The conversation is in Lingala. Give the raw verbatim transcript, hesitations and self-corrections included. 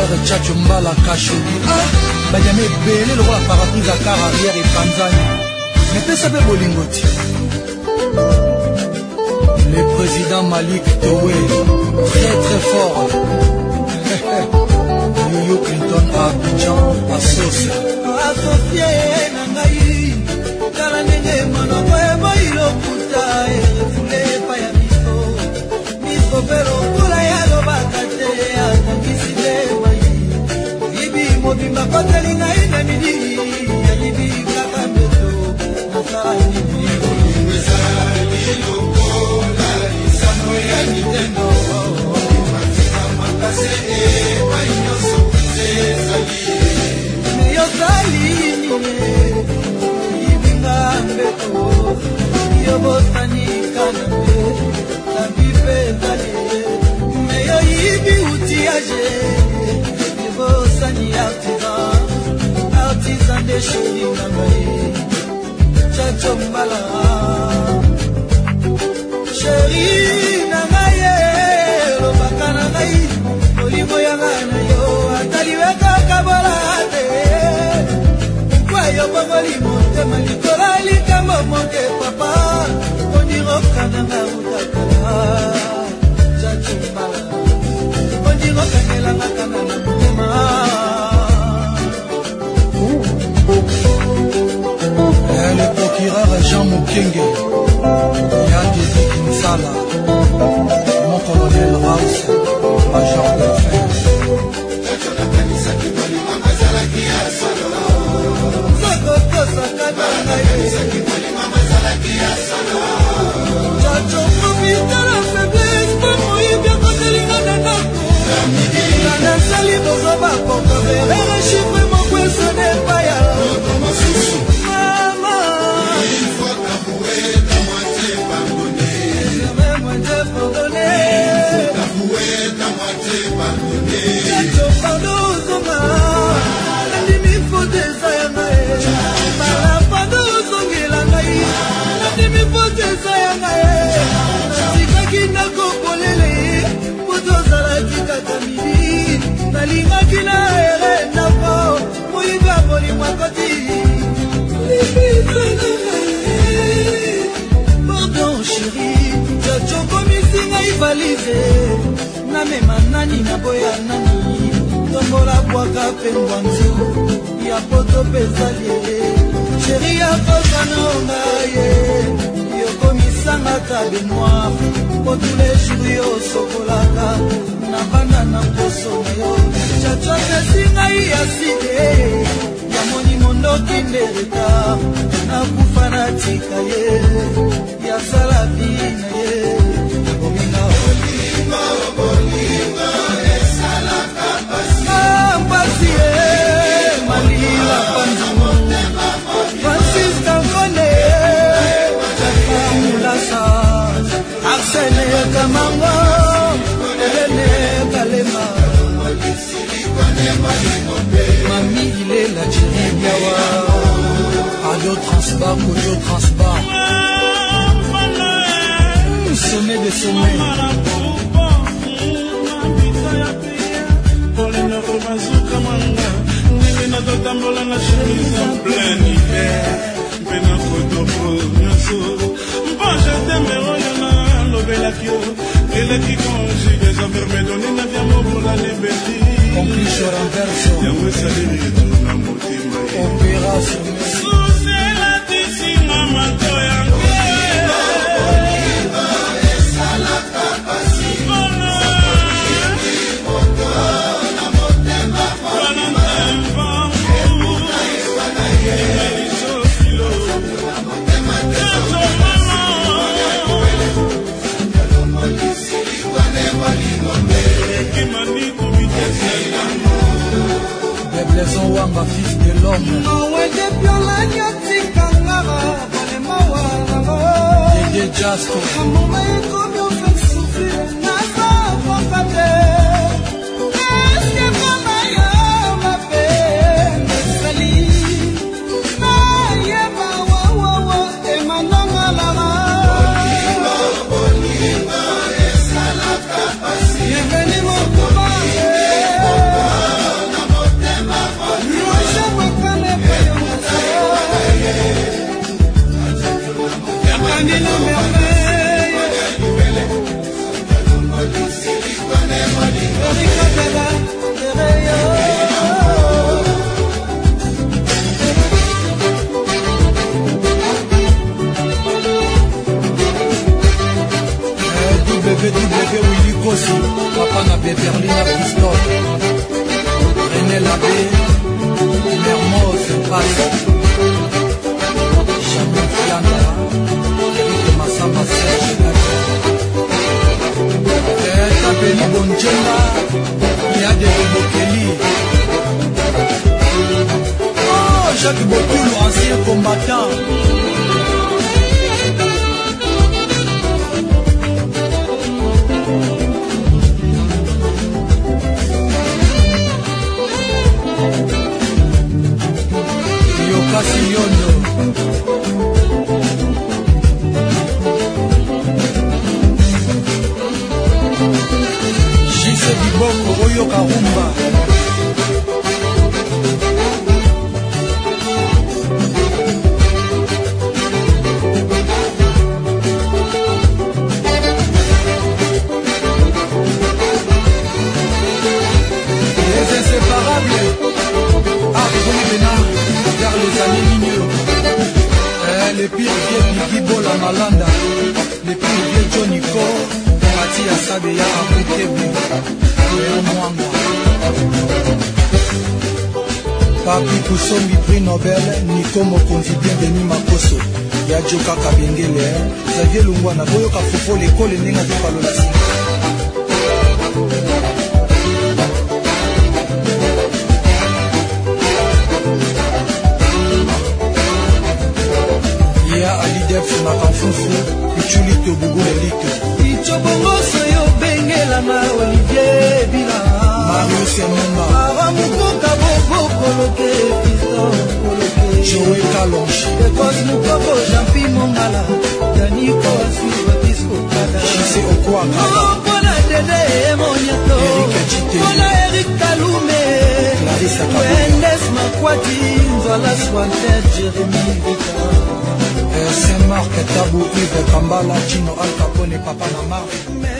procureur Tchatcho Mbala Kacholi banyame ebele lokola parapluie à car arrière epanzani mepesa mpe bolingo ti le président Malik Towe très très fort Yoyo Clinton à Abidjan à Sauce associé na ngai kala ndenge monoko eboyilokuta erefule epa ya miso miso mpe lokola ya lobaka te atangisi te mai yibi mobimba koteli ngai na midi yayibi kaka mbeto nasala yibi ezali lokola lisano ya nintendo matika makase epai nyonso ezali meyozali nine yibinga mbeto yobosani kanambe labipe ezali meyo yibi utiage yobosani artisan artisan de choli ngambaye Tchatcho Mbala chéri nangaye lobaka nangai molimo yanga na yo ataliweka kabolate kwayo bongolimo tema likola likambo moke papa ondirokananga utakala Tchatcho Mbala ondirokanelanga kana na motema le procureur Jean Mukenge Yadi Kinsala mon colonel Raus Major Delphin Tchatcho profita la faiblesse pour moi bien kotelinga na ndako na sali bozoba poko verre chiffre mon poisson n'est pas ya nalingaki na ere nako moyiba molimo akoti pardon chéri Tchatcho komisi ngai valise namema nani naboya nani tombola bwaka mpe ngwanzu ya poto mpe ezaliele chéri akokana ngaye yokomisanga ta benoir po tous les jours yo sokolaka na banda na poso na yo Tchatcho pesi ngai ya side ya moni mondoki ndereta nakufa natika ye ya sala vi na ye ominga olingo bolingo esalaka pasi ye malila panzamo Francis Kankone Tchatcho Mulasa Arsene Kamango Elene Kalema Mami il est la Djiribiawa Ado Transbar, Kojo Transbar Sommet des sommets Tambola na chemise en plein hiver Pena koto pro nyoso Bon je t'aime oyana lobelaki yo Eleki conjugue Zamberme doni na vya mobola lebeli Conclusion renverso Yango esaliri etu na motima Opéra sommet Suze la tisinga mato yango Esalaka pasi Blaison Wamba, fils de l'homme Dédé Jasto de Berlin à Bristol, René Labbé, Mermoz Passe, Chamon Fianda, Eric Massamba Serge Lac, Tapeli Bonjenga, Yade Bokeli, oh Jacques Botoulou, ancien combattant. Yokasi Yondo, Jise Biboko Oyo Karumba, les inséparables, Arthur Bénard, vers les années migneux. Eh, les pires vieux Biggie Bola Malanda, les pires vieux Johnny Cole, Mati Asabeya Abukebi, Léon Mwangwa. Papi Kusombi prix Nobel, Nico Mokonzi bienvenu Makoso, Yadjoka Kabengele, Xavier Lungwana, Boyoka Fofo l'école Nenga de Palola. Alidef na Kanfufu, Ichuli Tobugu Elite. Ichobongo soyo bengela na Olivier Bila. Mario Sememba. Aramukoka bobo koloke Fiston koloke. Joey Kalonji. Ekos Mukoko Jampi Mongala. Yaniko Asuiva Disco Kada. Jise Okwa Kaba. Mpona Dede Moniato. Eric Chite. Mpona Eric Kalume. Clarissa Kaba. Wendes Makwati. Nzwala Swantet Jeremy Victor. Saint-Marc, Tabou, Yves, Kambala, Gino, Al Capone, Papa Namar.